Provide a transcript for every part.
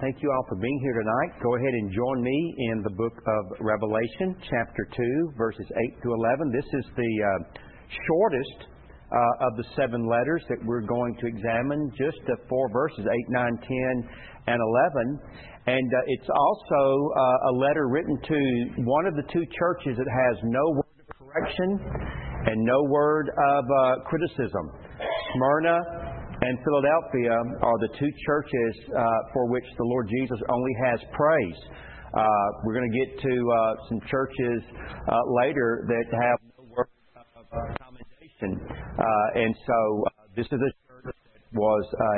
Thank you all for being here tonight. Go ahead and join me in the book of Revelation, chapter 2, verses 8 to 11. This is the shortest of the 7 letters that we're going to examine, just 4 verses, 8, 9, 10, and 11. And it's also a letter written to one of the 2 churches that has no word of correction and no word of criticism. Smyrna and Philadelphia are the 2 churches for which the Lord Jesus only has praise. We're going to get to some churches later that have no word of commendation. And so this is a church that was a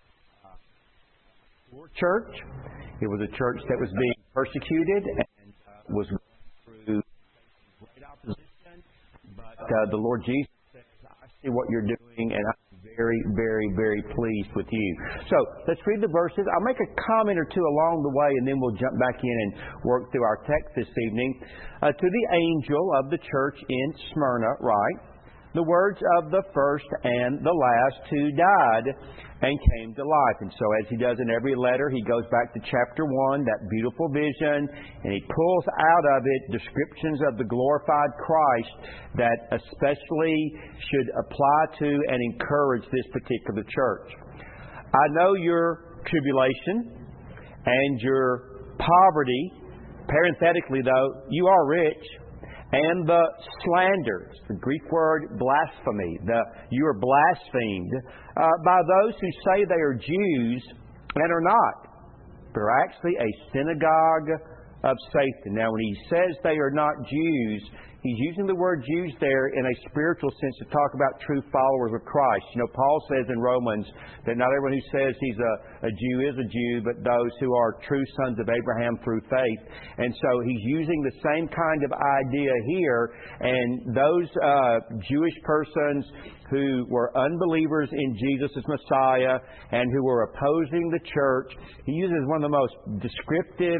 poor church. It was a church that was being persecuted and was going through great opposition. But the Lord Jesus says, I see what you're doing, and I'm very, very, very pleased with you. So let's read the verses. I'll make a comment or 2 along the way, and then we'll jump back in and work through our text this evening. To the angel of the church in Smyrna, write, the words of the first and the last who died and came to life. And so as he does in every letter, he goes back to chapter 1, that beautiful vision, and he pulls out of it descriptions of the glorified Christ that especially should apply to and encourage this particular church. I know your tribulation and your poverty. Parenthetically, though, you are rich. And the slanders, the Greek word blasphemy, you are blasphemed by those who say they are Jews and are not. They're actually a synagogue of Satan. Now, when he says they are not Jews, he's using the word Jews there in a spiritual sense to talk about true followers of Christ. You know, Paul says in Romans that not everyone who says he's a Jew is a Jew, but those who are true sons of Abraham through faith. And so he's using the same kind of idea here. And those Jewish persons who were unbelievers in Jesus as Messiah and who were opposing the church, he uses one of the most descriptive,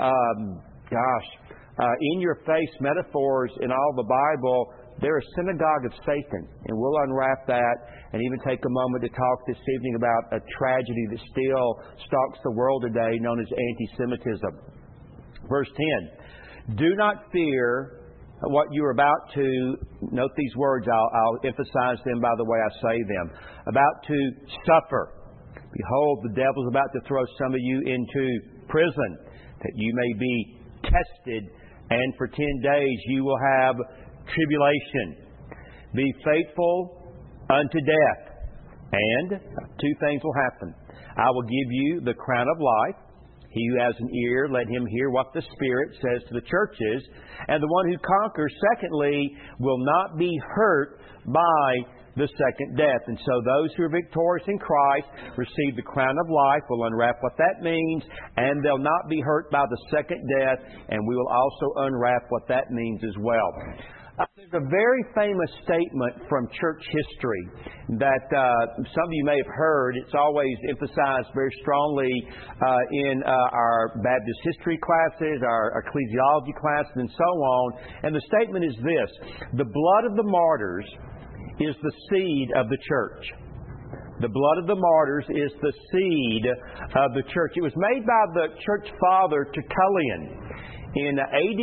in-your-face metaphors in all the Bible. They're a synagogue of Satan. And we'll unwrap that and even take a moment to talk this evening about a tragedy that still stalks the world today known as anti-Semitism. Verse 10, do not fear what you're about to, note these words, I'll emphasize them by the way I say them, about to suffer. Behold, the devil's about to throw some of you into prison, that you may be tested, and for 10 days you will have tribulation. Be faithful unto death, and 2 things will happen. I will give you the crown of life. He who has an ear, let him hear what the Spirit says to the churches. And the one who conquers, secondly, will not be hurt by the second death. And so those who are victorious in Christ receive the crown of life. We'll unwrap what that means, and they'll not be hurt by the second death, and we will also unwrap what that means as well. There's a very famous statement from church history that some of you may have heard. It's always emphasized very strongly in our Baptist history classes, our ecclesiology classes, and so on. And the statement is this: the blood of the martyrs is the seed of the church. The blood of the martyrs is the seed of the church. It was made by the church father Tertullian in AD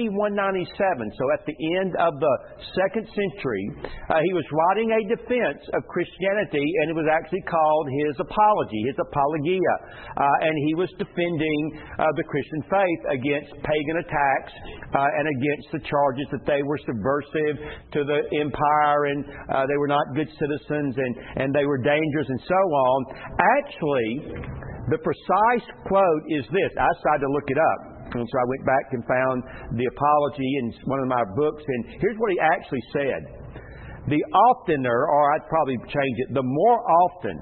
197, so at the end of the 2nd century. He was writing a defense of Christianity, and it was actually called his apology, his apologia. And he was defending the Christian faith against pagan attacks and against the charges that they were subversive to the empire, and they were not good citizens, and they were dangerous, and so on. Actually, the precise quote is this. I decided to look it up. And so I went back and found the apology in one of my books, and here's what he actually said. The oftener, or I'd probably change it, the more often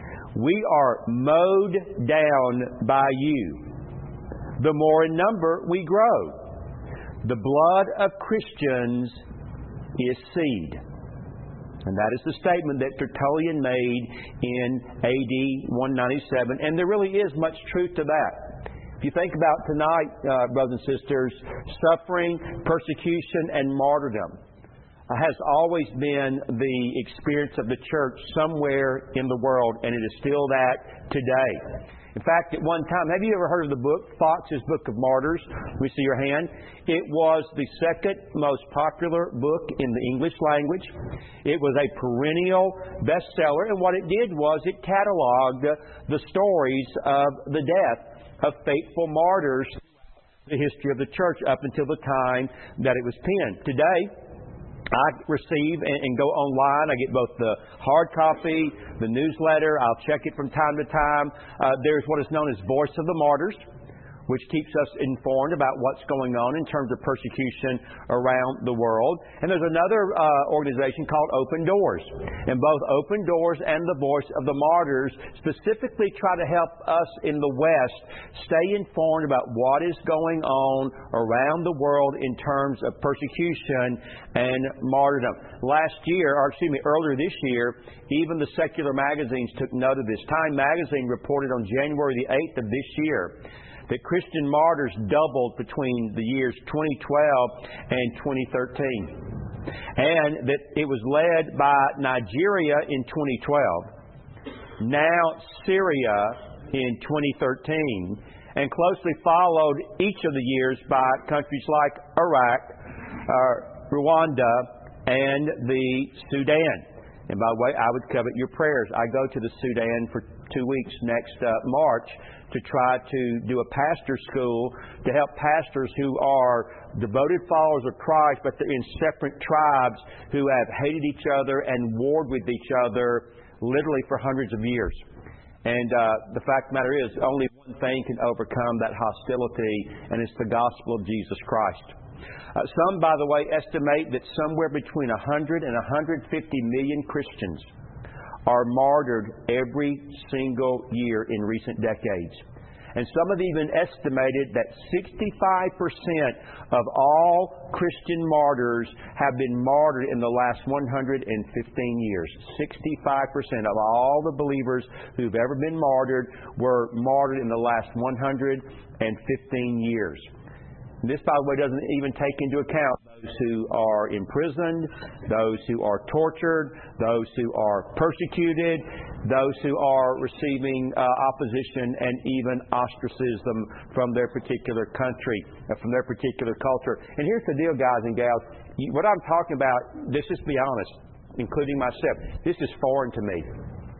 we are mowed down by you, the more in number we grow. The blood of Christians is seed. And that is the statement that Tertullian made in AD 197, and there really is much truth to that. If you think about tonight, brothers and sisters, suffering, persecution, and martyrdom has always been the experience of the church somewhere in the world, and it is still that today. In fact, at one time, have you ever heard of the book, Fox's Book of Martyrs? Let me see your hand. It was the second most popular book in the English language. It was a perennial bestseller, and what it did was it cataloged the stories of the death of faithful martyrs in the history of the church up until the time that it was penned. Today, I receive and go online. I get both the hard copy, the newsletter. I'll check it from time to time. There's what is known as Voice of the Martyrs, which keeps us informed about what's going on in terms of persecution around the world. And there's another organization called Open Doors. And both Open Doors and the Voice of the Martyrs specifically try to help us in the West stay informed about what is going on around the world in terms of persecution and martyrdom. Earlier this year, even the secular magazines took note of this. Time magazine reported on January the 8th of this year that Christian martyrs doubled between the years 2012 and 2013. And that it was led by Nigeria in 2012, now Syria in 2013, and closely followed each of the years by countries like Iraq, Rwanda, and the Sudan. And by the way, I would covet your prayers. I go to the Sudan for 2 weeks next March to try to do a pastor school to help pastors who are devoted followers of Christ, but they're in separate tribes who have hated each other and warred with each other literally for hundreds of years. And the fact of the matter is, only one thing can overcome that hostility, and it's the gospel of Jesus Christ. Some, by the way, estimate that somewhere between 100 and 150 million Christians are martyred every single year in recent decades. And some have even estimated that 65% of all Christian martyrs have been martyred in the last 115 years. 65% of all the believers who've ever been martyred were martyred in the last 115 years. This, by the way, doesn't even take into account those who are imprisoned, those who are tortured, those who are persecuted, those who are receiving opposition and even ostracism from their particular country, from their particular culture. And here's the deal, guys and gals. What I'm talking about, let's just be honest, including myself, this is foreign to me.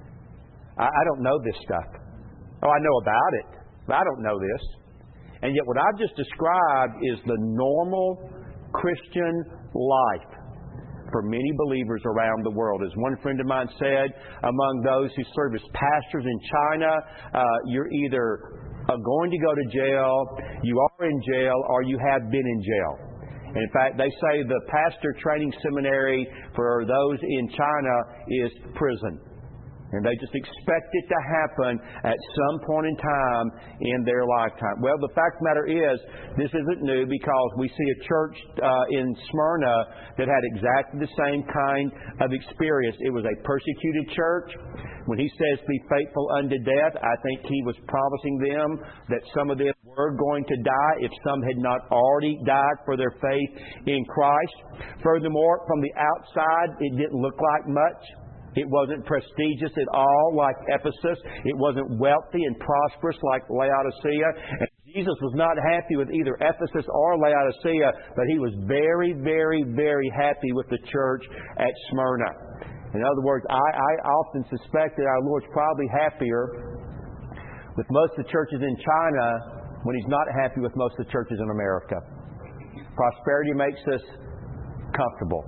I don't know this stuff. Oh, I know about it, but I don't know this. And yet what I've just described is the normal Christian life for many believers around the world. As one friend of mine said, among those who serve as pastors in China, you're either going to go to jail, you are in jail, or you have been in jail. And in fact, they say the pastor training seminary for those in China is prison. And they just expect it to happen at some point in time in their lifetime. Well, the fact of the matter is, this isn't new, because we see a church in Smyrna that had exactly the same kind of experience. It was a persecuted church. When he says, be faithful unto death, I think he was promising them that some of them were going to die if some had not already died for their faith in Christ. Furthermore, from the outside, it didn't look like much. It wasn't prestigious at all like Ephesus. It wasn't wealthy and prosperous like Laodicea. And Jesus was not happy with either Ephesus or Laodicea, but he was very, very, very happy with the church at Smyrna. In other words, I often suspect that our Lord's probably happier with most of the churches in China when He's not happy with most of the churches in America. Prosperity makes us comfortable.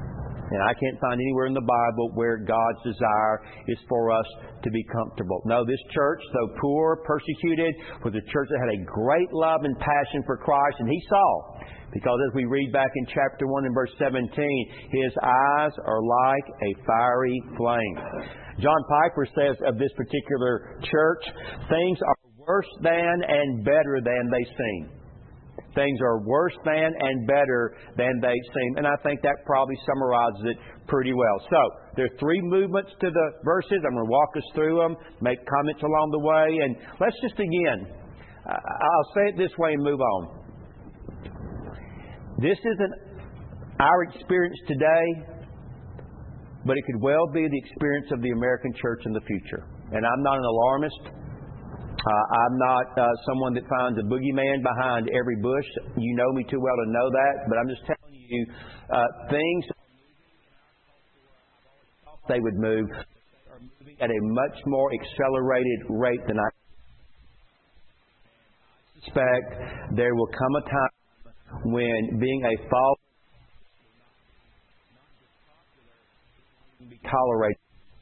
And I can't find anywhere in the Bible where God's desire is for us to be comfortable. No, this church, though poor, persecuted, was a church that had a great love and passion for Christ. And He saw, because as we read back in chapter 1 and verse 17, His eyes are like a fiery flame. John Piper says of this particular church, things are worse than and better than they seem. Things are worse than and better than they seem. And I think that probably summarizes it pretty well. So, there are three movements to the verses. I'm going to walk us through them, make comments along the way. And let's just begin. I'll say it this way and move on. This isn't our experience today, but it could well be the experience of the American church in the future. And I'm not an alarmist. I'm not someone that finds a boogeyman behind every bush. You know me too well to know that, but I'm just telling you things they would move are moving at a much more accelerated rate than I suspect. There will come a time when being a follower will be tolerated.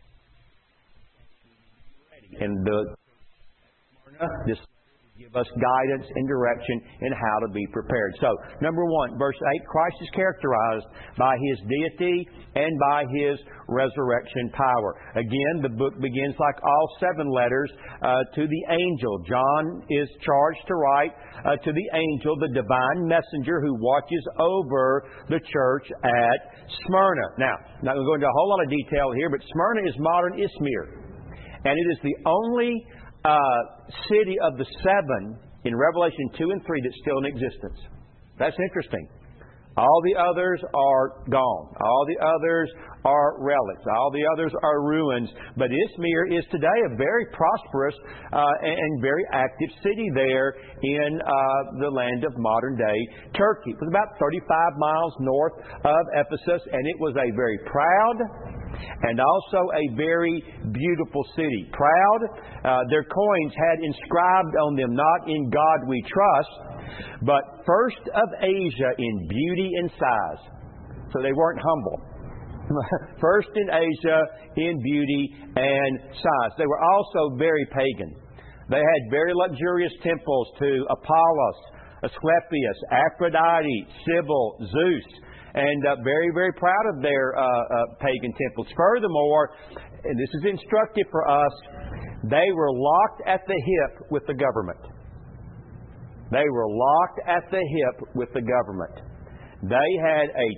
And this give us guidance and direction in how to be prepared. So, number 1, verse 8, Christ is characterized by His deity and by His resurrection power. Again, the book begins like all 7 letters to the angel. John is charged to write to the angel, the divine messenger who watches over the church at Smyrna. Now, I'm not going to go into a whole lot of detail here, but Smyrna is modern Izmir. And it is the only city of the 7 in Revelation 2 and 3 that's still in existence. That's interesting. All the others are gone. All the others are relics. All the others are ruins. But Izmir is today a very prosperous and very active city there in the land of modern-day Turkey. It was about 35 miles north of Ephesus, and it was a very proud and also a very beautiful city. Proud, their coins had inscribed on them, not in God we trust, but first of Asia in beauty and size. So they weren't humble. First in Asia in beauty and size. They were also very pagan. They had very luxurious temples to Apollos, Asclepius, Aphrodite, Cybele, Zeus, and very, very proud of their pagan temples. Furthermore, and this is instructive for us, they were locked at the hip with the government. They were locked at the hip with the government. They had a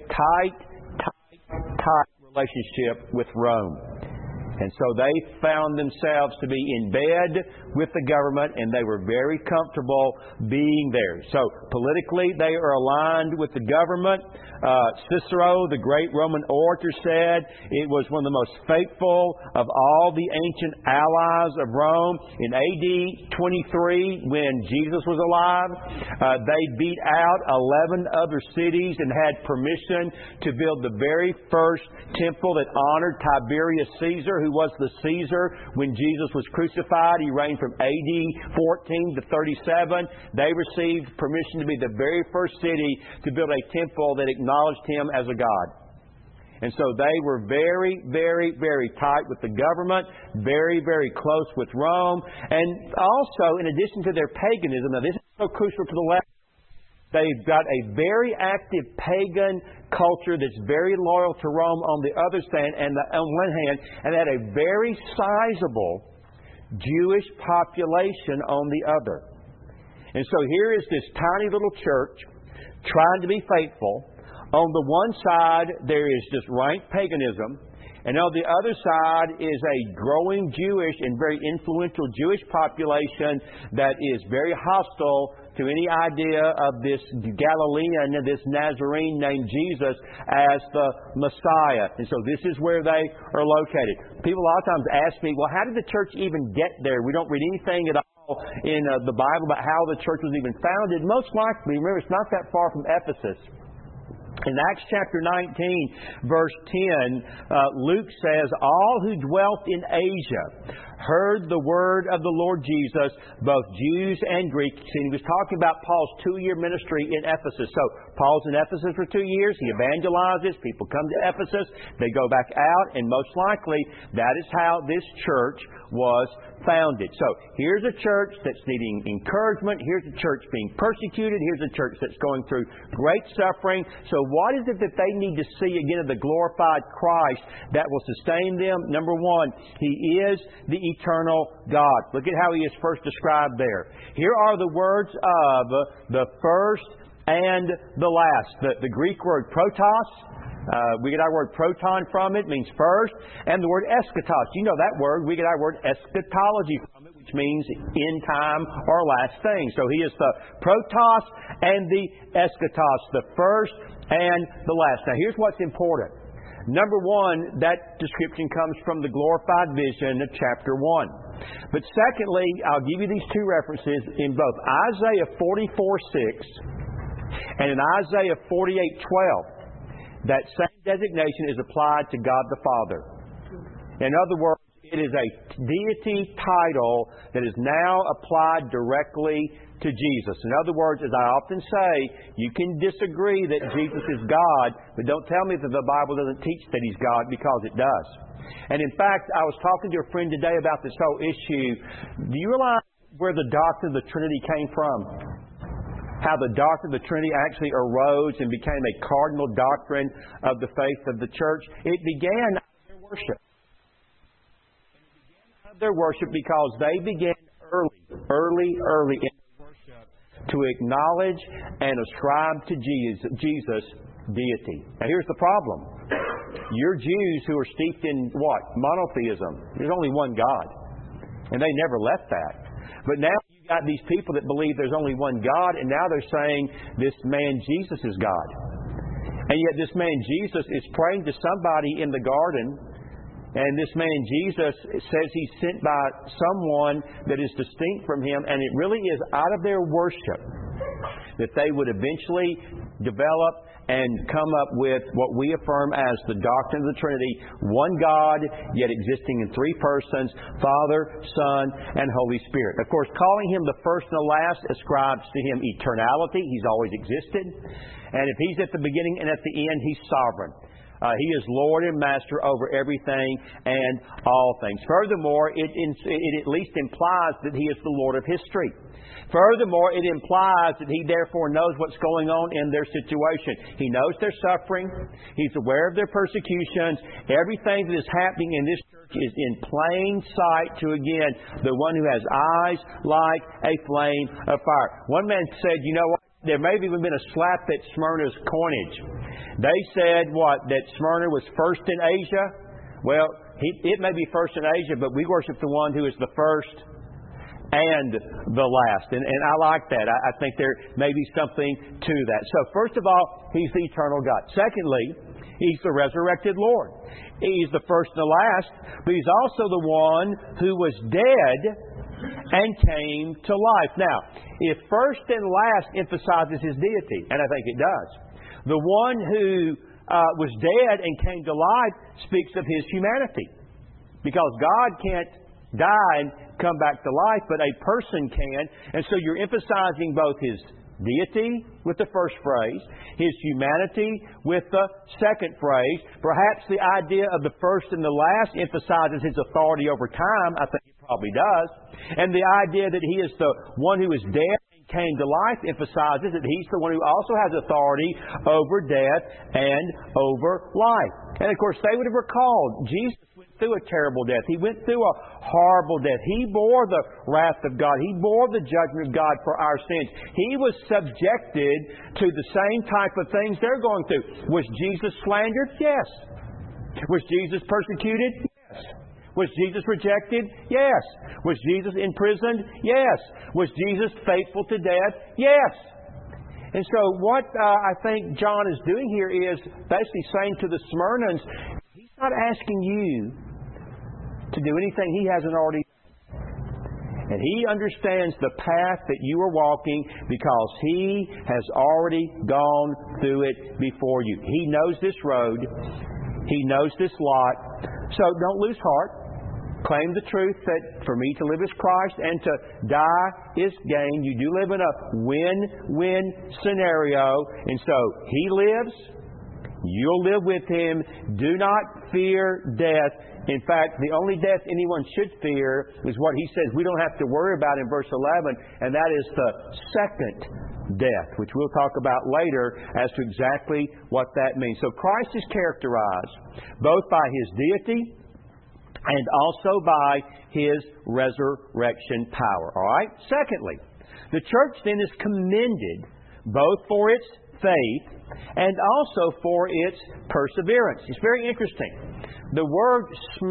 tight relationship with Rome. And so they found themselves to be in bed with the government, and they were very comfortable being there. So politically, they are aligned with the government. Cicero, the great Roman orator, said it was one of the most faithful of all the ancient allies of Rome. In AD 23, when Jesus was alive, they beat out 11 other cities and had permission to build the very first temple that honored Tiberius Caesar, who was the Caesar when Jesus was crucified. He reigned from AD 14 to 37. They received permission to be the very first city to build a temple that acknowledged Him as a God. And so they were very, very, very tight with the government, very, very close with Rome. And also, in addition to their paganism, now this is so crucial to the left, they've got a very active pagan culture that's very loyal to Rome on the other hand, and on one hand, and had a very sizable Jewish population on the other. And so here is this tiny little church trying to be faithful. On the one side, there is just rank paganism, and on the other side is a growing Jewish and very influential Jewish population that is very hostile to any idea of this Galilean, this Nazarene named Jesus as the Messiah. And so this is where they are located. People a lot of times ask me, well, how did the church even get there? We don't read anything at all in the Bible about how the church was even founded. Most likely, remember, it's not that far from Ephesus. In Acts chapter 19, verse 10, Luke says, all who dwelt in Asia heard the word of the Lord Jesus, both Jews and Greeks. And he was talking about Paul's 2-year ministry in Ephesus. So Paul's in Ephesus for 2 years. He evangelizes. People come to Ephesus. They go back out. And most likely, that is how this church was founded. So here's a church that's needing encouragement. Here's a church being persecuted. Here's a church that's going through great suffering. So what is it that they need to see again of the glorified Christ that will sustain them? Number 1, He is the eternal God. Look at how He is first described there. Here are the words of the first and the last. The Greek word protos, we get our word proton from it, means first, and the word eschatos. You know that word. We get our word eschatology from it, which means end time or last thing. So He is the protos and the eschatos, the first and the last. Now here's what's important. Number one, that description comes from the glorified vision of chapter 1. But secondly, I'll give you these two references in both Isaiah 44:6 and in Isaiah 48:12. That same designation is applied to God the Father. In other words, it is a deity title that is now applied directly to Jesus. In other words, as I often say, you can disagree that Jesus is God, but don't tell me that the Bible doesn't teach that He's God, because it does. And in fact, I was talking to a friend today about this whole issue. Do you realize where the doctrine of the Trinity came from? How the doctrine of the Trinity actually arose and became a cardinal doctrine of the faith of the church? It began out of their worship. Their worship because they began early in their worship to acknowledge and ascribe to Jesus deity. Now here's the problem. You're Jews who are steeped in what? Monotheism. There's only one God. And they never left that. But now you've got these people that believe there's only one God, and now they're saying this man Jesus is God. And yet this man Jesus is praying to somebody in the garden. And this man Jesus says he's sent by someone that is distinct from him. And it really is out of their worship that they would eventually develop and come up with what we affirm as the doctrine of the Trinity. One God, yet existing in three persons, Father, Son, and Holy Spirit. Of course, calling Him the first and the last ascribes to Him eternality. He's always existed. And if He's at the beginning and at the end, He's sovereign. He is Lord and Master over everything and all things. Furthermore, it at least implies that He is the Lord of history. Furthermore, it implies that He therefore knows what's going on in their situation. He knows their suffering. He's aware of their persecutions. Everything that is happening in this church is in plain sight to, again, the one who has eyes like a flame of fire. One man said, you know what? There may have even been a slap at Smyrna's coinage. They said, what? That Smyrna was first in Asia? Well, it may be first in Asia, but we worship the one who is the first and the last. And I like that. I think there may be something to that. So first of all, He's the eternal God. Secondly, He's the resurrected Lord. He's the first and the last, but He's also the one who was dead and came to life. Now, if first and last emphasizes His deity, and I think it does, the one who was dead and came to life speaks of His humanity. Because God can't die and come back to life, but a person can. And so you're emphasizing both His deity with the first phrase, His humanity with the second phrase. Perhaps the idea of the first and the last emphasizes His authority over time. I think it probably does. And the idea that He is the one who is dead and came to life emphasizes that He's the one who also has authority over death and over life. And of course, they would have recalled Jesus went through a terrible death. He went through a horrible death. He bore the wrath of God. He bore the judgment of God for our sins. He was subjected to the same type of things they're going through. Was Jesus slandered? Yes. Was Jesus persecuted? Yes. Was Jesus rejected? Yes. Was Jesus imprisoned? Yes. Was Jesus faithful to death? Yes. And so what I think John is doing here is basically saying to the Smyrnans, he's not asking you to do anything He hasn't already done. And He understands the path that you are walking because He has already gone through it before you. He knows this road. He knows this lot. So don't lose heart. Claim the truth that for me to live is Christ and to die is gain. You do live in a win-win scenario. And so He lives. You'll live with Him. Do not fear death. In fact, the only death anyone should fear is what He says we don't have to worry about in verse 11, and that is the second death, which we'll talk about later as to exactly what that means. So Christ is characterized both by His deity and also by His resurrection power. All right? Secondly, the church then is commended both for its faith and also for its perseverance. It's very interesting. The word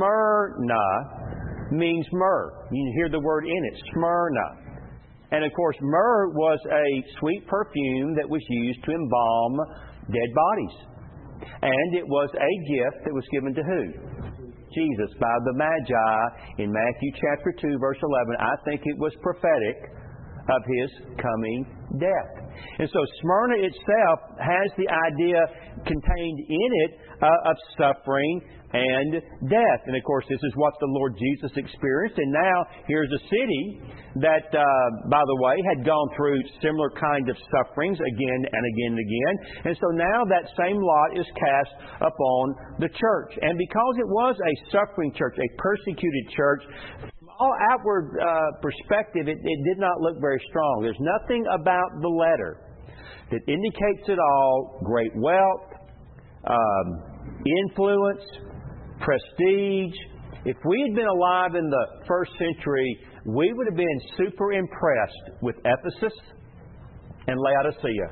Smyrna means myrrh. You hear the word in it, Smyrna. And of course, myrrh was a sweet perfume that was used to embalm dead bodies. And it was a gift that was given to who? Jesus, by the Magi in Matthew chapter 2, verse 11. I think it was prophetic of His coming death. And so Smyrna itself has the idea contained in it of suffering and death. And of course, this is what the Lord Jesus experienced. And now here's a city that, by the way, had gone through similar kind of sufferings again and again and again. And so now that same lot is cast upon the church. And because it was a suffering church, a persecuted church, from all outward perspective, it did not look very strong. There's nothing about the letter that indicates at all great wealth, influence, prestige. If we had been alive in the first century, we would have been super impressed with Ephesus and Laodicea.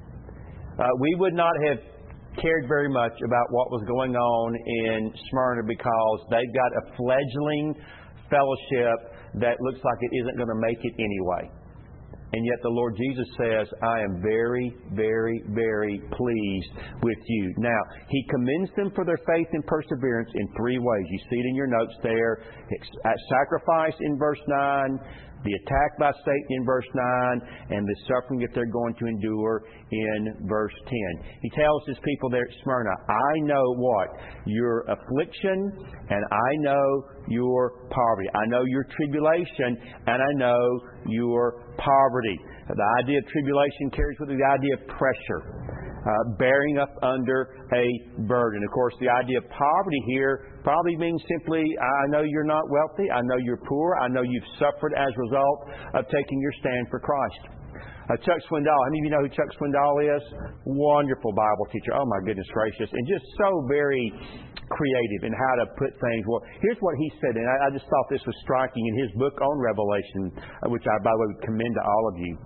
We would not have cared very much about what was going on in Smyrna because they've got a fledgling fellowship that looks like it isn't going to make it anyway. And yet the Lord Jesus says, I am very, very, very pleased with you. Now, He commends them for their faith and perseverance in three ways. You see it in your notes there. Sacrifice in verse 9, the attack by Satan in verse 9, and the suffering that they're going to endure in verse 10. He tells His people there at Smyrna, I know what? Your affliction, and I know your poverty. I know your tribulation, and I know your poverty. The idea of tribulation carries with it the idea of pressure. Bearing up under a burden. Of course, the idea of poverty here probably means simply, I know you're not wealthy, I know you're poor, I know you've suffered as a result of taking your stand for Christ. Chuck Swindoll, how many of you know who Chuck Swindoll is? Wonderful Bible teacher. Oh my goodness gracious. And just so very creative in how to put things. Well, here's what he said, and I just thought this was striking in his book on Revelation, which I, by the way, would commend to all of you.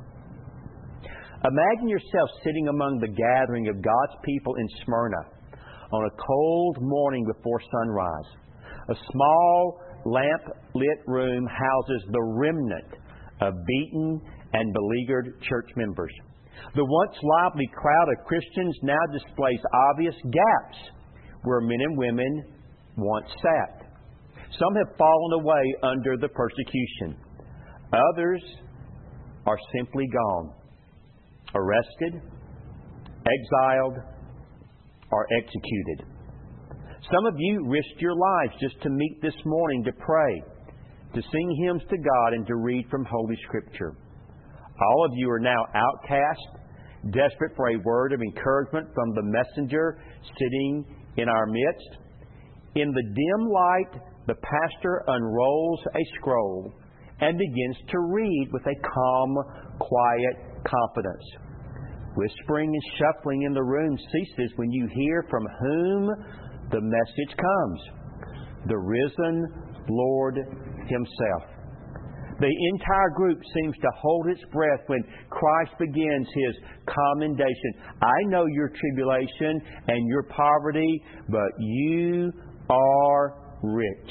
Imagine yourself sitting among the gathering of God's people in Smyrna on a cold morning before sunrise. A small lamp-lit room houses the remnant of beaten and beleaguered church members. The once lively crowd of Christians now displays obvious gaps where men and women once sat. Some have fallen away under the persecution. Others are simply gone. Arrested, exiled, or executed. Some of you risked your lives just to meet this morning to pray, to sing hymns to God, and to read from Holy Scripture. All of you are now outcast, desperate for a word of encouragement from the messenger sitting in our midst. In the dim light, the pastor unrolls a scroll and begins to read with a calm, quiet confidence. Whispering and shuffling in the room ceases when you hear from whom the message comes. The risen Lord Himself. The entire group seems to hold its breath when Christ begins His commendation. I know your tribulation and your poverty, but you are rich.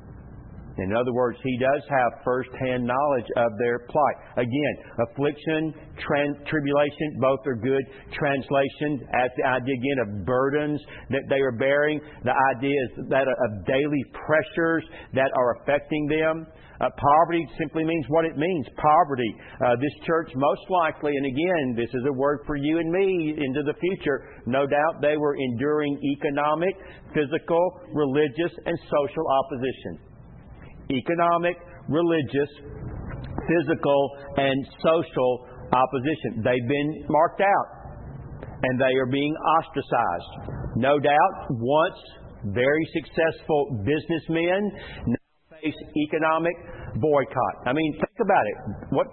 In other words, He does have first-hand knowledge of their plight. Again, affliction, tribulation, both are good translations. As the idea again of burdens that they are bearing. The idea is that of daily pressures that are affecting them. Poverty simply means what it means, poverty. This church most likely, and again, this is a word for you and me into the future, no doubt they were enduring economic, physical, religious, and social opposition. Economic, religious, physical, and social opposition. They've been marked out, and they are being ostracized. No doubt, once very successful businessmen now face economic boycott. I mean, think about it. What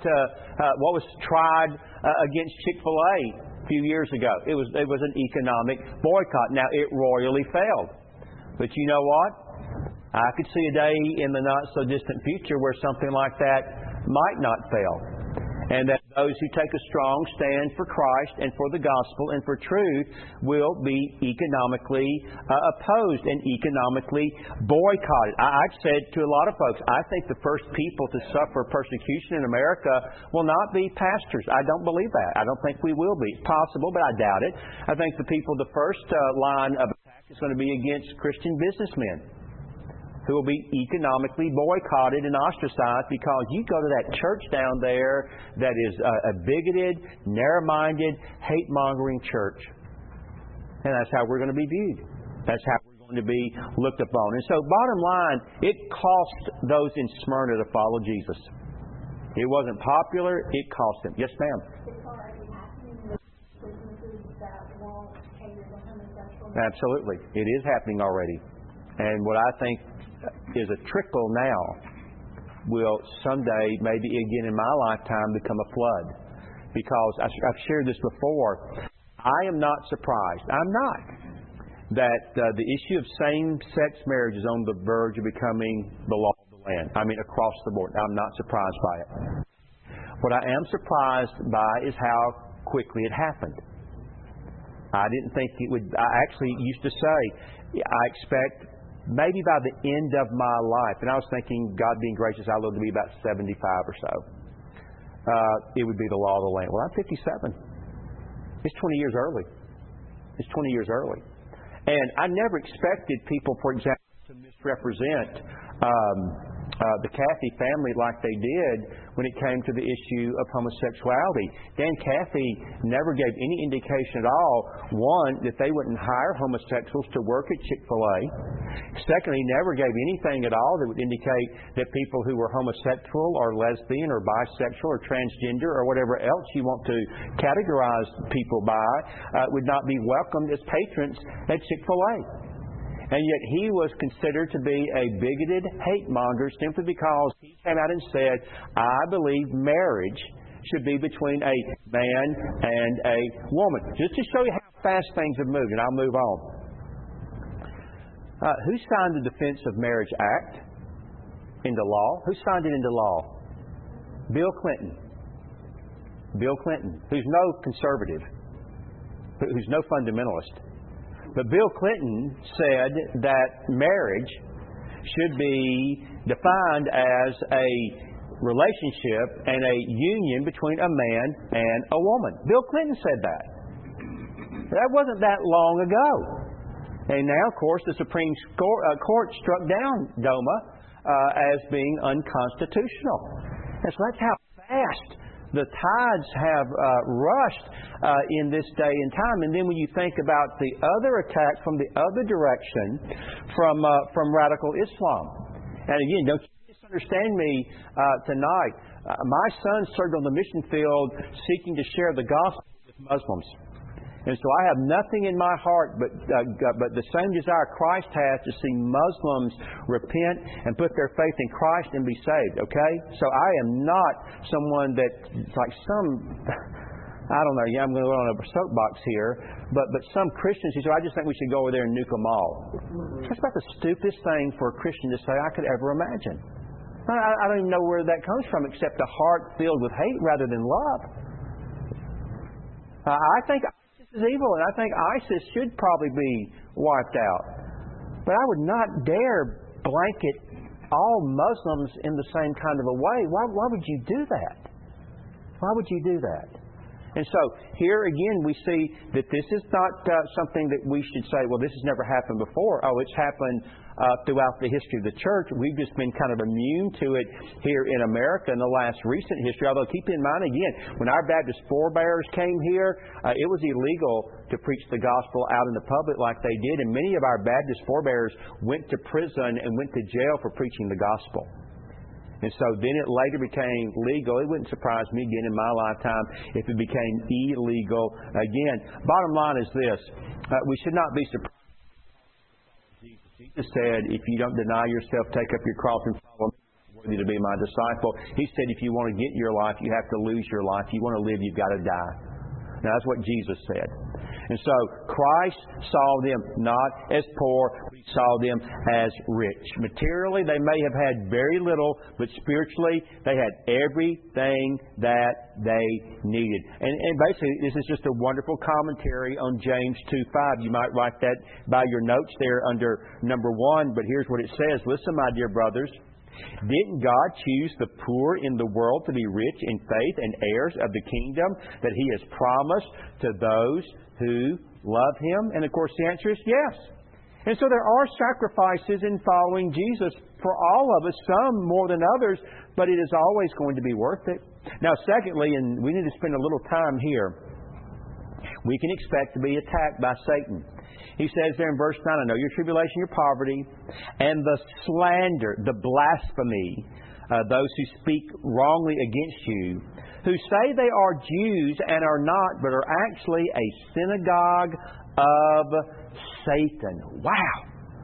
was tried against Chick-fil-A a few years ago? It was an economic boycott. Now, it royally failed. But you know what? I could see a day in the not-so-distant future where something like that might not fail. and that those who take a strong stand for Christ and for the gospel and for truth will be economically opposed and economically boycotted. I've said to a lot of folks, I think the first people to suffer persecution in America will not be pastors. I don't believe that. I don't think we will be. It's possible, but I doubt it. I think the first line of attack is going to be against Christian businessmen, who will be economically boycotted and ostracized because you go to that church down there that is a bigoted, narrow-minded, hate-mongering church. And that's how we're going to be viewed. That's how we're going to be looked upon. And so, bottom line, it cost those in Smyrna to follow Jesus. It wasn't popular. It cost them. Yes, ma'am. It's already happening with businesses that won't cater to homosexuals. Absolutely. It is happening already. And what I think is a trickle now will someday, maybe again in my lifetime, become a flood. Because I've shared this before. I am not surprised. I'm not. That the issue of same-sex marriage is on the verge of becoming the law of the land. I mean, across the board. I'm not surprised by it. What I am surprised by is how quickly it happened. I didn't think it would. I actually used to say, I expect maybe by the end of my life, and I was thinking, God being gracious, I lived to be about 75 or so, it would be the law of the land. Well, I'm 57. It's 20 years early. It's 20 years early. And I never expected people, for example, to misrepresent the Cathy family like they did when it came to the issue of homosexuality. Dan Cathy never gave any indication at all, one, that they wouldn't hire homosexuals to work at Chick-fil-A. Secondly, he never gave anything at all that would indicate that people who were homosexual or lesbian or bisexual or transgender or whatever else you want to categorize people by would not be welcomed as patrons at Chick-fil-A. And yet he was considered to be a bigoted hate monger simply because he came out and said, I believe marriage should be between a man and a woman. Just to show you how fast things have moved, and I'll move on. Who signed the Defense of Marriage Act into law? Who signed it into law? Bill Clinton. Bill Clinton, who's no conservative, who's no fundamentalist. But Bill Clinton said that marriage should be defined as a relationship and a union between a man and a woman. Bill Clinton said that. That wasn't that long ago. And now, of course, the Supreme Court struck down DOMA as being unconstitutional. And so that's how fast the tides have rushed in this day and time. And then when you think about the other attack from the other direction, from radical Islam. And again, don't you misunderstand me tonight. My son served on the mission field seeking to share the gospel with Muslims. And so I have nothing in my heart but the same desire Christ has to see Muslims repent and put their faith in Christ and be saved, okay? So I am not someone that, like some, I don't know, I'm going to go on a soapbox here, but some Christians who say, I just think we should go over there and nuke them all. That's about the stupidest thing for a Christian to say I could ever imagine. I don't even know where that comes from except a heart filled with hate rather than love. I think is evil, and I think ISIS should probably be wiped out. But I would not dare blanket all Muslims in the same kind of a way. Why would you do that? Why would you do that? And so here again we see that this is not something that we should say, well, this has never happened before. Oh, it's happened throughout the history of the church. We've just been kind of immune to it here in America in the last recent history. Although keep in mind again, when our Baptist forebears came here, it was illegal to preach the gospel out in the public like they did. And many of our Baptist forebears went to prison and went to jail for preaching the gospel. And so then it later became legal. It wouldn't surprise me again in my lifetime if it became illegal again. Bottom line is this. We should not be surprised. Jesus said, if you don't deny yourself, take up your cross and follow me, worthy to be my disciple. He said, if you want to get your life, you have to lose your life. If you want to live, you've got to die. Now, that's what Jesus said. And so Christ saw them not as poor, but He saw them as rich. Materially, they may have had very little, but spiritually, they had everything that they needed. And basically, this is just a wonderful commentary on James 2:5. You might write that by your notes there under number 1, but here's what it says. Listen, my dear brothers. Didn't God choose the poor in the world to be rich in faith and heirs of the kingdom that He has promised to those who love Him? And of course the answer is yes. And so there are sacrifices in following Jesus for all of us, some more than others, but it is always going to be worth it. Now secondly, and we need to spend a little time here, we can expect to be attacked by Satan. He says there in verse 9, I know your tribulation, your poverty, and the slander, the blasphemy, those who speak wrongly against you, who say they are Jews and are not, but are actually a synagogue of Satan. Wow!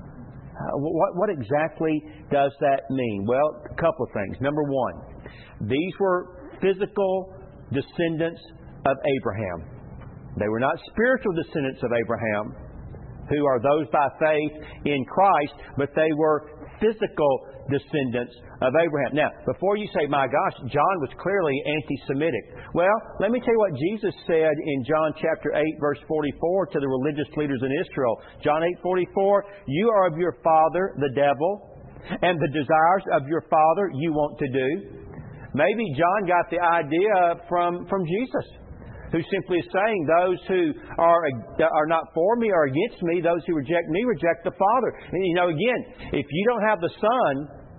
What exactly does that mean? Well, a couple of things. Number 1, these were physical descendants of Abraham. They were not spiritual descendants of Abraham, who are those by faith in Christ, but they were physical descendants of Abraham. Now, before you say, my gosh, John was clearly anti-Semitic. Well, let me tell you what Jesus said in John chapter 8, verse 44 to the religious leaders in Israel. John 8:44, you are of your father, the devil, and the desires of your father you want to do. Maybe John got the idea from Jesus, who simply is saying those who are not for me or against me, those who reject me, reject the Father. And you know, again, if you don't have the Son,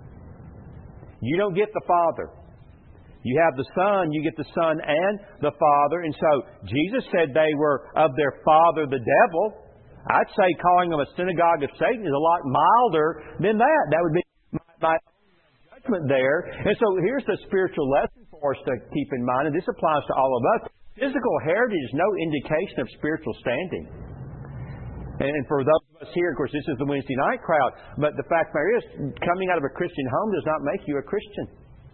you don't get the Father. You have the Son, you get the Son and the Father. And so Jesus said they were of their father, the devil. I'd say calling them a synagogue of Satan is a lot milder than that. That would be my judgment there. And so here's the spiritual lesson for us to keep in mind, and this applies to all of us. Physical heritage is no indication of spiritual standing. And for those of us here, of course, this is the Wednesday night crowd, but the fact there is, coming out of a Christian home does not make you a Christian.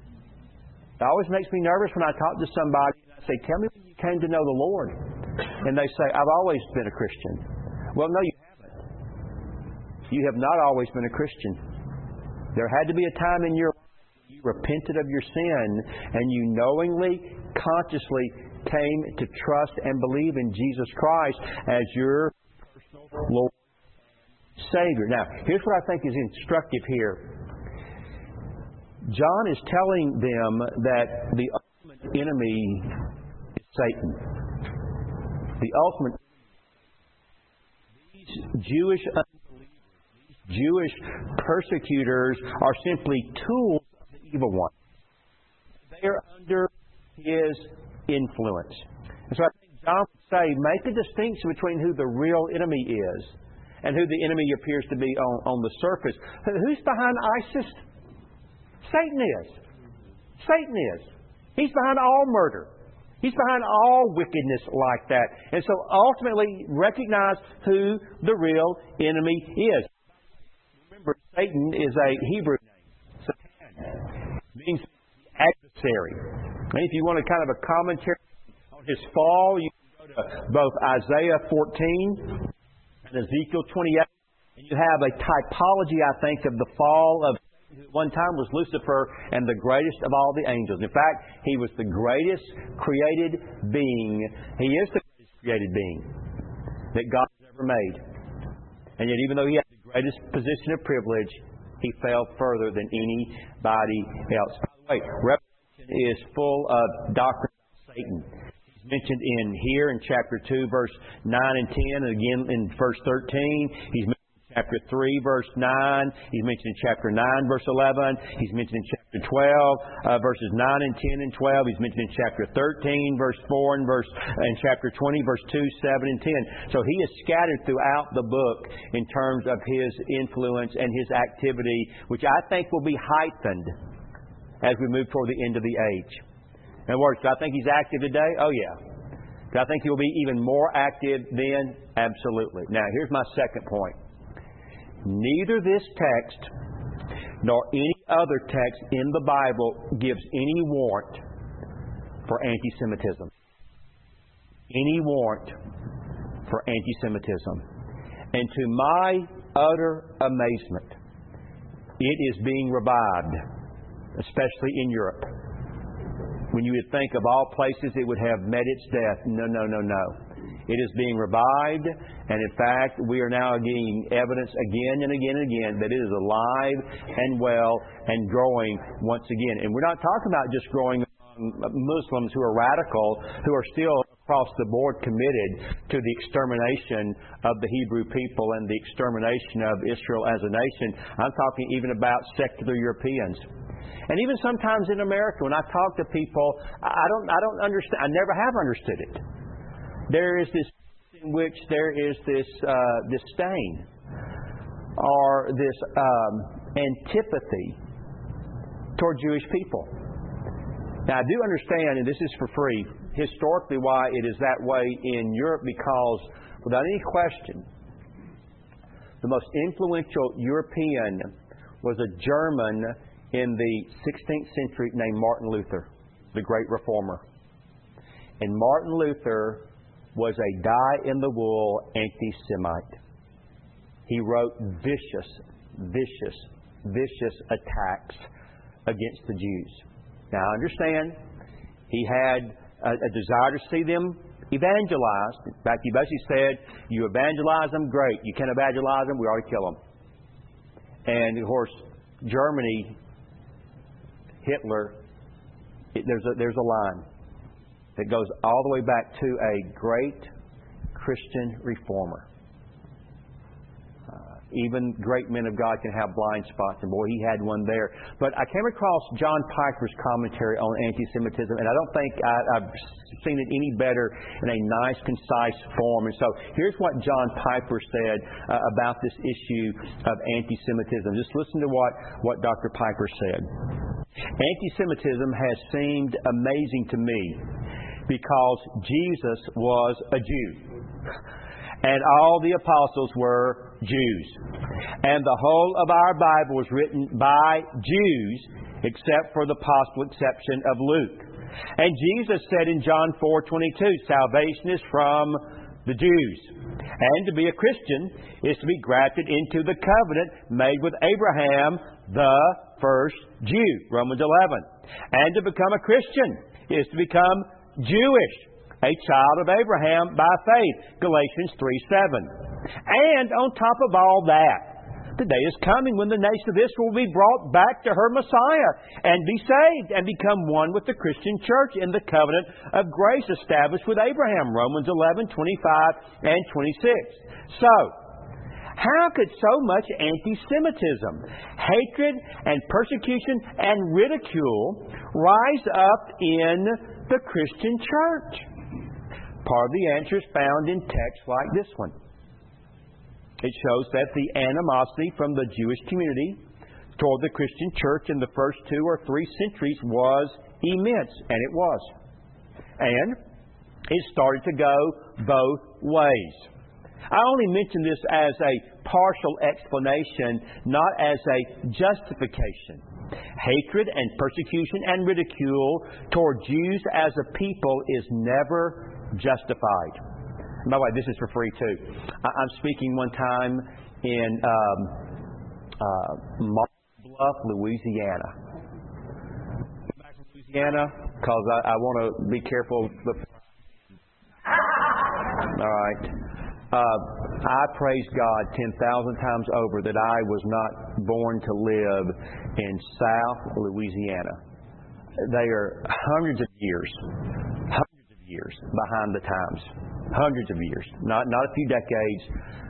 It always makes me nervous when I talk to somebody and I say, tell me when you came to know the Lord. And they say, I've always been a Christian. Well, no, you haven't. You have not always been a Christian. There had to be a time in your life when you repented of your sin and you knowingly, consciously came to trust and believe in Jesus Christ as your personal Lord and Savior. Now, here's what I think is instructive here. John is telling them that the ultimate enemy is Satan. The ultimate these Jewish unbelievers, these Jewish persecutors are simply tools of the evil one. They are under his influence. And so I think John would say, make a distinction between who the real enemy is and who the enemy appears to be on the surface. Who's behind ISIS? Satan is. Satan is. He's behind all murder. He's behind all wickedness like that. And so ultimately recognize who the real enemy is. Remember, Satan is a Hebrew name. Satan means adversary. And if you want a kind of a commentary on his fall, you can go to both Isaiah 14 and Ezekiel 28. And you have a typology, I think, of the fall of Satan, who at one time was Lucifer and the greatest of all the angels. In fact, he was the greatest created being. He is the greatest created being that God has ever made. And yet, even though he had the greatest position of privilege, he fell further than anybody else. By the way, Revelation is full of doctrine about Satan. He's mentioned in here in chapter 2, verse 9 and 10, and again in verse 13. He's mentioned in chapter 3, verse 9. He's mentioned in chapter 9, verse 11. He's mentioned in chapter 12, verses 9 and 10 and 12. He's mentioned in chapter 13, verse 4, and chapter 20, verse 2, 7, and 10. So he is scattered throughout the book in terms of his influence and his activity, which I think will be heightened as we move toward the end of the age. In other words, do I think he's active today? Oh, yeah. Do I think he'll be even more active then? Absolutely. Now, here's my second point. Neither this text nor any other text in the Bible gives any warrant for anti-Semitism. Any warrant for anti-Semitism. And to my utter amazement, it is being revived, especially in Europe. When you would think of all places it would have met its death, no. It is being revived, and in fact, we are now getting evidence again and again and again that it is alive and well and growing once again. And we're not talking about just growing among Muslims who are radical, who are still across the board committed to the extermination of the Hebrew people and the extermination of Israel as a nation. I'm talking even about secular Europeans. And even sometimes in America, when I talk to people, I don't understand. I never have understood it. There is this in which there is this disdain or this antipathy toward Jewish people. Now, I do understand, and this is for free, historically why it is that way in Europe, because without any question, the most influential European was a German in the 16th century named Martin Luther, the great reformer. And Martin Luther was a die-in-the-wool anti-Semite. He wrote vicious attacks against the Jews. Now, I understand he had a desire to see them evangelized. In fact, he basically said, you evangelize them, great. You can't evangelize them, we ought to kill them. And, of course, Germany, Hitler, there's a line that goes all the way back to a great Christian reformer. Even great men of God can have blind spots, and boy, he had one there. But I came across John Piper's commentary on anti-Semitism, and I don't think I've seen it any better in a nice, concise form. And so here's what John Piper said about this issue of anti-Semitism. Just listen to what Dr. Piper said. Anti-Semitism has seemed amazing to me because Jesus was a Jew. And all the apostles were Jews. And the whole of our Bible was written by Jews, except for the possible exception of Luke. And Jesus said in John 4:22, salvation is from the Jews. And to be a Christian is to be grafted into the covenant made with Abraham, the first Jew. Romans 11. And to become a Christian is to become Jewish, a child of Abraham by faith. Galatians 3:7. And on top of all that, the day is coming when the nation of Israel will be brought back to her Messiah and be saved and become one with the Christian church in the covenant of grace established with Abraham. Romans 11:25 and 26. So, how could so much anti-Semitism, hatred and persecution and ridicule rise up in the Christian church? Part of the answer is found in texts like this one. It shows that the animosity from the Jewish community toward the Christian church in the first 2 or 3 centuries was immense, and it was. And it started to go both ways. I only mention this as a partial explanation, not as a justification. Hatred and persecution and ridicule toward Jews as a people is never justified. By the way, this is for free too. I'm speaking one time in Marble Bluff, Louisiana. Back to Louisiana because I want to be careful. All right. I praise God 10,000 times over that I was not born to live in South Louisiana. They are hundreds of years behind the times. Hundreds of years, not a few decades.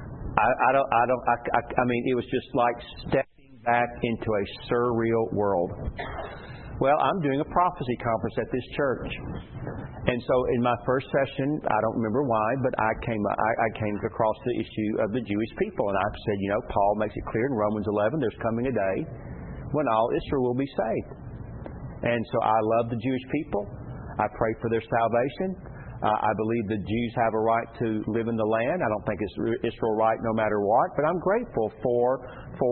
I mean, it was just like stepping back into a surreal world. Well, I'm doing a prophecy conference at this church, and so in my first session, I don't remember why, but I came across the issue of the Jewish people, and I said, Paul makes it clear in Romans 11, there's coming a day when all Israel will be saved, and so I love the Jewish people. I pray for their salvation. I believe the Jews have a right to live in the land. I don't think it's Israel right no matter what, but I'm grateful for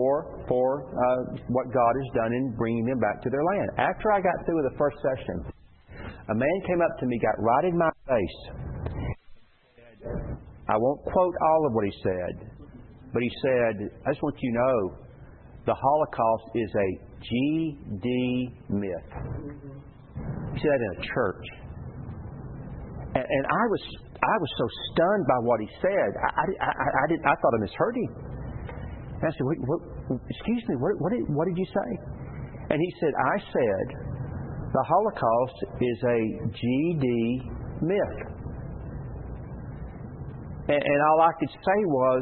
what God has done in bringing them back to their land. After I got through with the first session, a man came up to me, got right in my face, and said, I won't quote all of what he said, but he said, I just want you to know, the Holocaust is a GD myth. He said that in a church. And I was so stunned by what he said. I thought I misheard him. And I said, excuse me, what did you say? And he said, I said, the Holocaust is a GD myth. And all I could say was,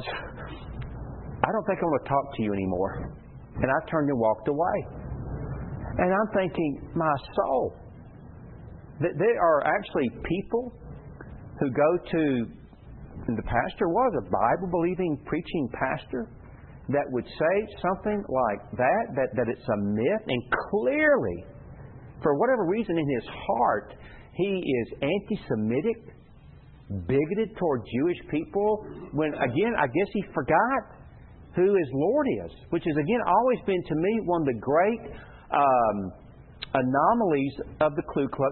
I don't think I want to talk to you anymore. And I turned and walked away. And I'm thinking, my soul, that there are actually people who go to, and the pastor was a Bible-believing, preaching pastor, that would say something like that it's a myth, and clearly, for whatever reason in his heart, he is anti-Semitic, bigoted toward Jewish people, when, again, I guess he forgot who his Lord is, which has, again, always been to me one of the great anomalies of the Ku Klux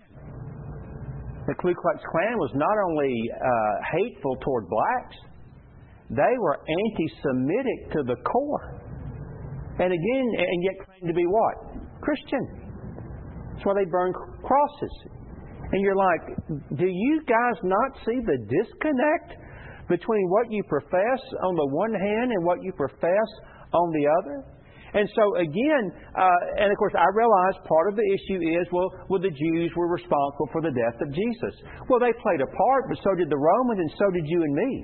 Klan. The Ku Klux Klan was not only hateful toward blacks, they were anti-Semitic to the core. And again, and yet claimed to be what? Christian. That's why they burn crosses. And you're like, do you guys not see the disconnect between what you profess on the one hand and what you profess on the other? And so again, and of course I realize part of the issue is, well, the Jews were responsible for the death of Jesus. Well, they played a part, but so did the Romans and so did you and me.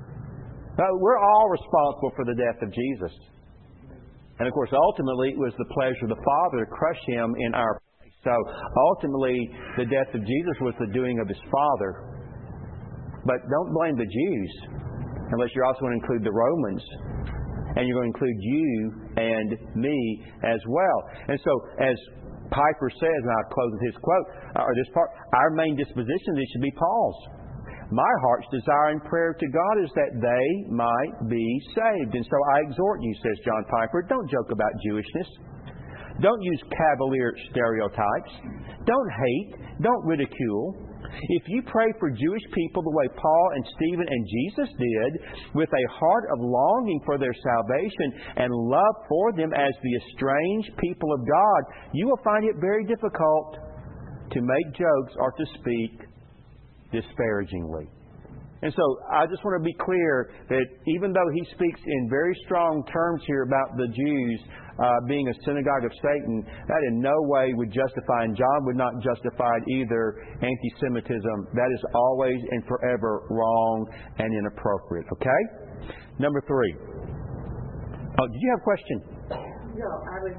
We're all responsible for the death of Jesus. And of course, ultimately, it was the pleasure of the Father to crush Him in our place. So ultimately, the death of Jesus was the doing of His Father. But don't blame the Jews, unless you're also going to include the Romans. And you're going to include you and me as well. And so, as Piper says, and I'll close with his quote, or this part, our main disposition, this should be Paul's. My heart's desire and prayer to God is that they might be saved. And so I exhort you, says John Piper, don't joke about Jewishness. Don't use cavalier stereotypes. Don't hate. Don't ridicule. If you pray for Jewish people the way Paul and Stephen and Jesus did, with a heart of longing for their salvation and love for them as the estranged people of God, you will find it very difficult to make jokes or to speak disparagingly. And so I just want to be clear that even though he speaks in very strong terms here about the Jews being a synagogue of Satan, that in no way would justify, and John would not justify it either, anti-Semitism. That is always and forever wrong and inappropriate. Okay? Number 3. Oh, did you have a question? No, I was...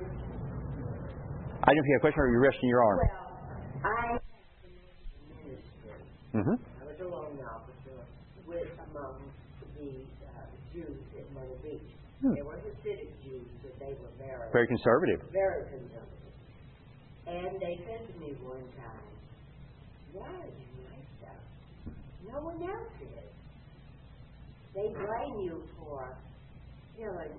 I didn't know if you had a question or you're resting your arm. Well, I had a ministry. Mm-hmm. I was a loan officer among the Jews at Myrtle Beach. They were Hasidic Jews, but they were very conservative. Very conservative. And they said to me one time, why are you like that? No one else is. They blame you for killing,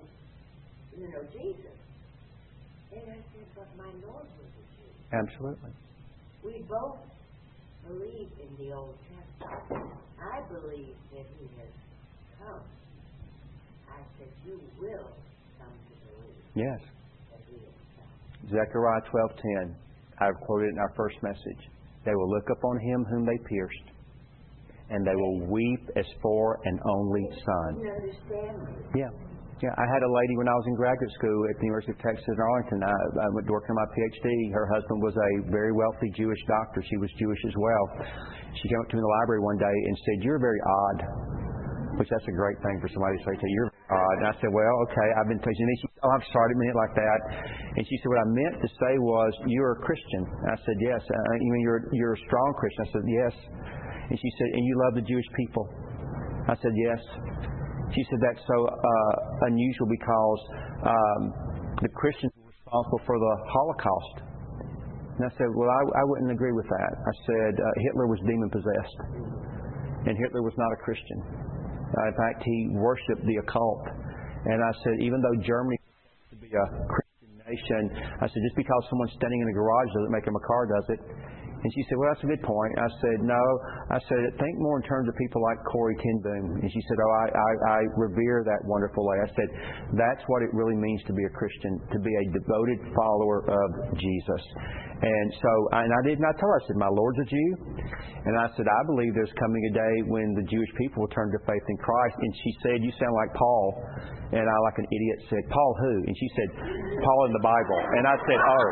Jesus. And I said, but my Lord was a Jew. Absolutely. We both believe in the Old Testament. I believe that He has come. I said, you will come to believe. Yes. That He has come. Zechariah 12:10. I've quoted it in our first message. They will look upon Him whom they pierced, and they will weep as for an only son. You understand me? Yeah. Yeah, I had a lady when I was in graduate school at the University of Texas in Arlington. I went to work on my PhD. Her husband was a very wealthy Jewish doctor. She was Jewish as well. She came up to me in the library one day and said, "You're very odd," which that's a great thing for somebody to say to you. "You're very odd." And I said, "Well, okay, I've been teaching." And she said, "Oh, I'm sorry, I didn't mean it like that." And she said, "What I meant to say was, you're a Christian." And I said, "Yes." "You mean you're a strong Christian?" I said, "Yes." And she said, "And you love the Jewish people?" I said, "Yes." She said, "That's so unusual because the Christians were responsible for the Holocaust." And I said, "Well, I wouldn't agree with that." I said, "Hitler was demon-possessed, and Hitler was not a Christian. In fact, he worshipped the occult." And I said, even though Germany is to be a Christian nation, I said, just because someone's standing in a garage doesn't make him a car, does it? And she said, well, that's a good point. I said, no. I said, think more in terms of people like Corey ten Boom. And she said, oh, I revere that wonderful lady. I said, that's what it really means to be a Christian, to be a devoted follower of Jesus. And so, and I did not tell her, I said, my Lord's a Jew. And I said, I believe there's coming a day when the Jewish people will turn to faith in Christ. And she said, you sound like Paul. And I, like an idiot, said, Paul who? And she said, Paul in the Bible. And I said, oh.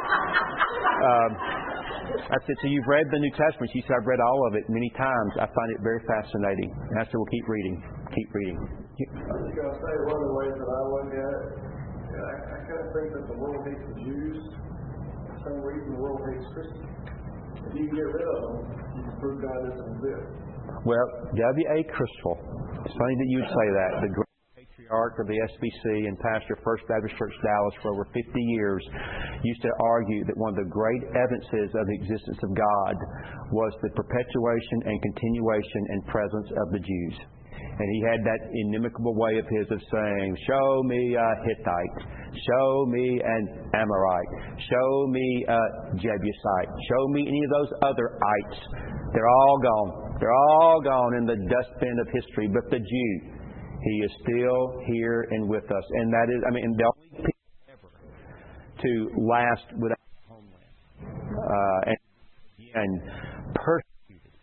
I said, so you've read the New Testament? She said, I've read all of it many times. I find it very fascinating. And I said, well, keep reading. Keep reading. I was going to say, one of the ways that I look at it, I kind of think that the world hates the Jews. For some reason, the world hates Christians. If you can get rid of them, you can prove God doesn't exist. Well, W.A. Criswell, it's funny that you would say that. The great patriarch of the SBC and pastor of First Baptist Church Dallas for over 50 years used to argue that one of the great evidences of the existence of God was the perpetuation and continuation and presence of the Jews. And he had that inimicable way of his of saying, show me a Hittite, show me an Amorite, show me a Jebusite, show me any of those other ites. They're all gone. They're all gone in the dustbin of history. But the Jew, he is still here and with us. And that is, the only people ever to last without a homeland. And persecuted,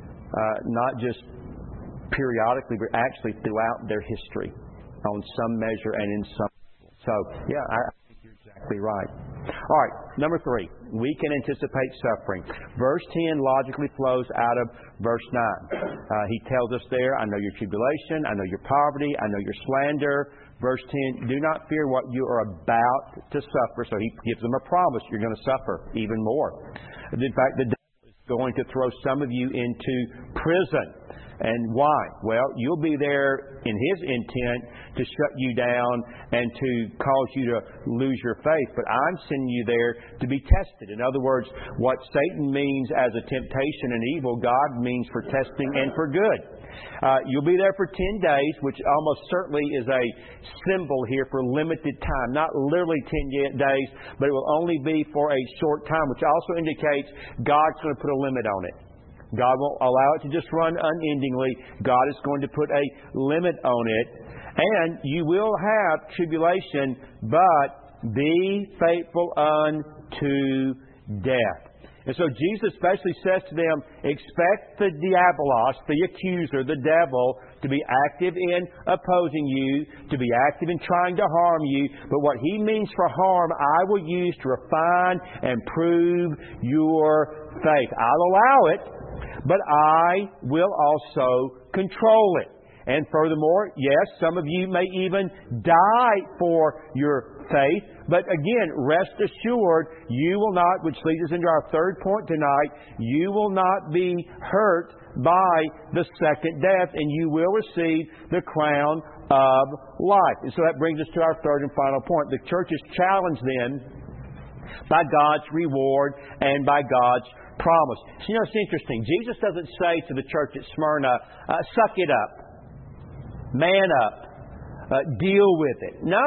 not just periodically, but actually throughout their history on some measure and in some. So, yeah, I think you're exactly right. All right, number 3, we can anticipate suffering. Verse 10 logically flows out of verse 9. He tells us there, I know your tribulation, I know your poverty, I know your slander. Verse 10, do not fear what you are about to suffer. So he gives them a promise. You're going to suffer even more. In fact, the devil is going to throw some of you into prison. And why? Well, you'll be there in his intent to shut you down and to cause you to lose your faith. But I'm sending you there to be tested. In other words, what Satan means as a temptation and evil, God means for testing and for good. You'll be there for 10 days, which almost certainly is a symbol here for limited time. Not literally 10 days, but it will only be for a short time, which also indicates God's going to put a limit on it. God won't allow it to just run unendingly. God is going to put a limit on it. And you will have tribulation, but be faithful unto death. And so Jesus especially says to them, expect the diabolos, the accuser, the devil, to be active in opposing you, to be active in trying to harm you. But what he means for harm, I will use to refine and prove your faith. I'll allow it, but I will also control it. And furthermore, yes, some of you may even die for your faith. But again, rest assured, you will not, which leads us into our third point tonight, you will not be hurt by the second death, and you will receive the crown of life. And so that brings us to our third and final point. The church is challenged then by God's reward and by God's promise. So, you know, it's interesting. Jesus doesn't say to the church at Smyrna, suck it up. Man up. Deal with it. No.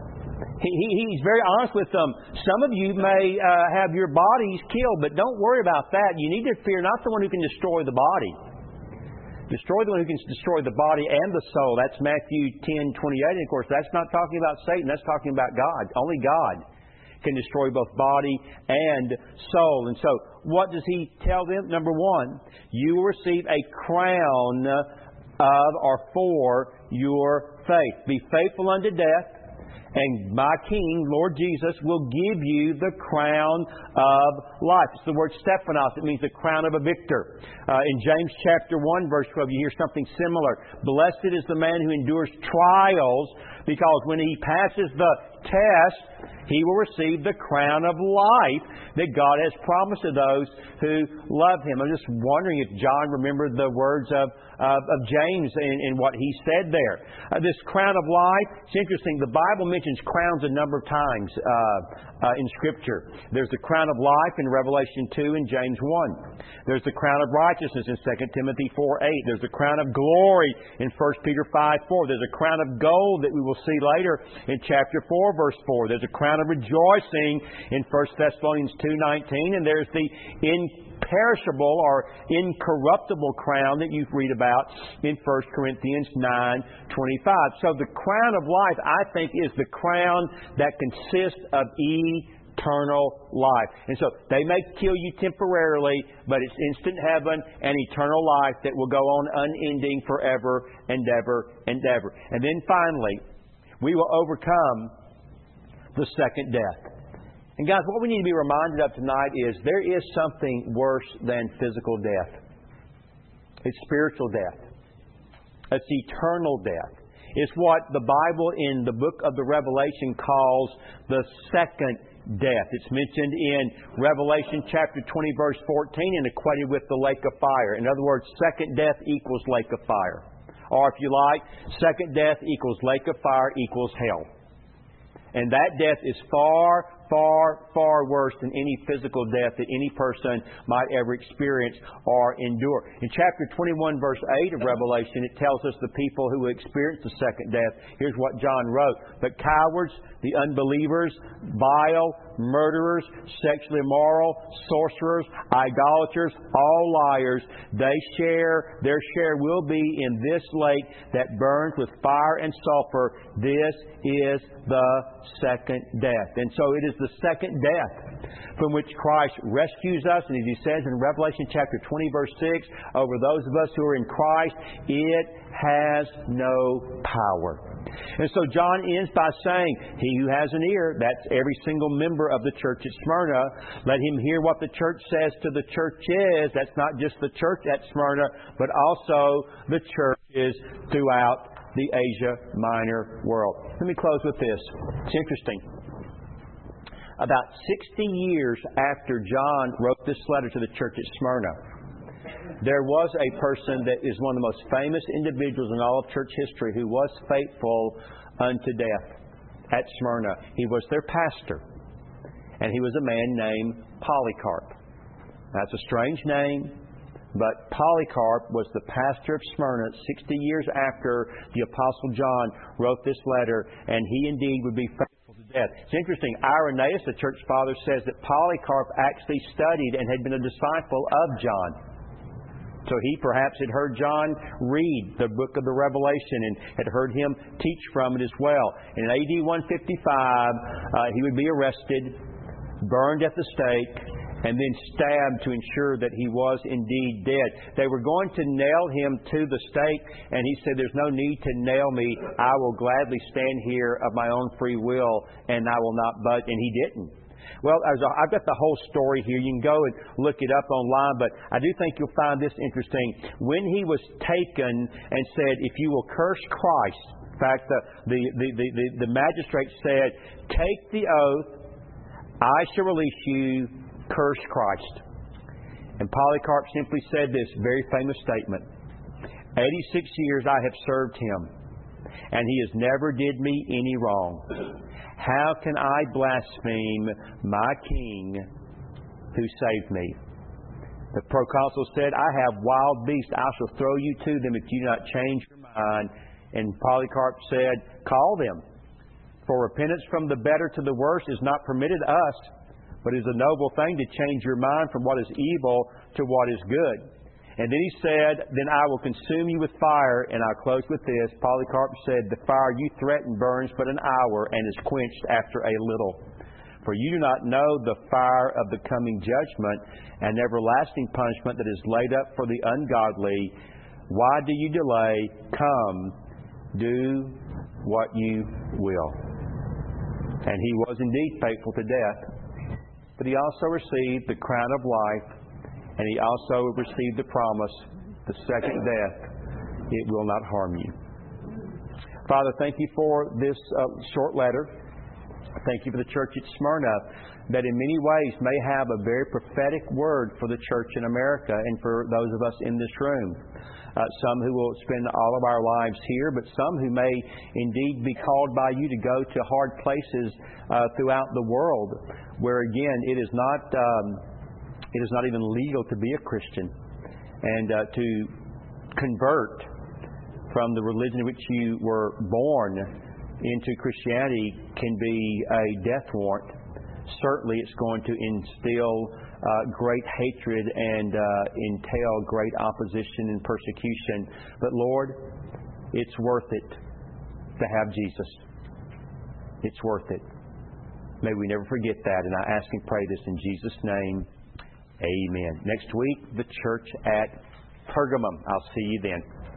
He's very honest with them. Some of you may have your bodies killed, but don't worry about that. You need to fear not the one who can destroy the body. Destroy the one who can destroy the body and the soul. That's Matthew 10:28. And of course, that's not talking about Satan. That's talking about God. Only God can destroy both body and soul. And so, what does he tell them? Number 1, you will receive a crown of or for your faith. Be faithful unto death, and my King, Lord Jesus, will give you the crown of life. It's the word Stephanos. It means the crown of a victor. In James chapter 1, verse 12, you hear something similar. Blessed is the man who endures trials, because when he passes the test, he will receive the crown of life that God has promised to those who love Him. I'm just wondering if John remembered the words of James in what he said there. This crown of life, it's interesting. The Bible mentions crowns a number of times in Scripture. There's the crown of life in Revelation 2 and James 1. There's the crown of righteousness in 2 Timothy 4:8. There's the crown of glory in 1 Peter 5:4. There's a crown of gold that we will we'll see later in chapter 4, verse 4. There's a crown of rejoicing in 1 Thessalonians 2:19, and there's the imperishable or incorruptible crown that you read about in 1 Corinthians 9:25. So the crown of life, I think, is the crown that consists of eternal life. And so they may kill you temporarily, but it's instant heaven and eternal life that will go on unending forever and ever and ever. And then finally, we will overcome the second death. And guys, what we need to be reminded of tonight is there is something worse than physical death. It's spiritual death. It's eternal death. It's what the Bible in the book of the Revelation calls the second death. It's mentioned in Revelation chapter 20, verse 14, and equated with the lake of fire. In other words, second death equals lake of fire. Or if you like, second death equals lake of fire equals hell. And that death is far, far, far worse than any physical death that any person might ever experience or endure. In chapter 21, verse 8 of Revelation, it tells us the people who experience the second death. Here's what John wrote. But cowards, the unbelievers, vile, murderers, sexually immoral, sorcerers, idolaters, all liars, their share will be in this lake that burns with fire and sulfur. This is the second death. And so it is the second death from which Christ rescues us. And as He says in Revelation chapter 20, verse 6, over those of us who are in Christ, it has no power. And so John ends by saying, he who has an ear, that's every single member of the church at Smyrna, let him hear what the church says to the churches. That's not just the church at Smyrna, but also the churches throughout the Asia Minor world. Let me close with this. It's interesting. About 60 years after John wrote this letter to the church at Smyrna, there was a person that is one of the most famous individuals in all of church history who was faithful unto death at Smyrna. He was their pastor, and he was a man named Polycarp. That's a strange name, but Polycarp was the pastor of Smyrna 60 years after the Apostle John wrote this letter, and he indeed would be faithful to death. It's interesting. Irenaeus, the church father, says that Polycarp actually studied and had been a disciple of John. So he perhaps had heard John read the book of the Revelation and had heard him teach from it as well. In AD 155, he would be arrested, burned at the stake, and then stabbed to ensure that he was indeed dead. They were going to nail him to the stake, and he said, there's no need to nail me. I will gladly stand here of my own free will, and I will not budge. And he didn't. Well, I've got the whole story here. You can go and look it up online, but I do think you'll find this interesting. When he was taken and said, if you will curse Christ, in fact, the magistrate said, take the oath, I shall release you, curse Christ. And Polycarp simply said this very famous statement, 86 years I have served him, and he has never did me any wrong. How can I blaspheme my King who saved me? The proconsul said, I have wild beasts. I shall throw you to them if you do not change your mind. And Polycarp said, call them. For repentance from the better to the worse is not permitted us, but is a noble thing to change your mind from what is evil to what is good. And then he said, then I will consume you with fire. And I'll close with this. Polycarp said, the fire you threaten burns but an hour and is quenched after a little. For you do not know the fire of the coming judgment and everlasting punishment that is laid up for the ungodly. Why do you delay? Come, do what you will. And he was indeed faithful to death. But he also received the crown of life. And he also received the promise, the second death, it will not harm you. Father, thank you for this short letter. Thank you for the church at Smyrna that in many ways may have a very prophetic word for the church in America and for those of us in this room. Some who will spend all of our lives here, but some who may indeed be called by you to go to hard places throughout the world where, again, it is not even legal to be a Christian, and to convert from the religion in which you were born into Christianity can be a death warrant. Certainly it's going to instill great hatred and entail great opposition and persecution. But Lord, it's worth it to have Jesus. It's worth it. May we never forget that. And I ask and pray this in Jesus' name. Amen. Next week, the church at Pergamum. I'll see you then.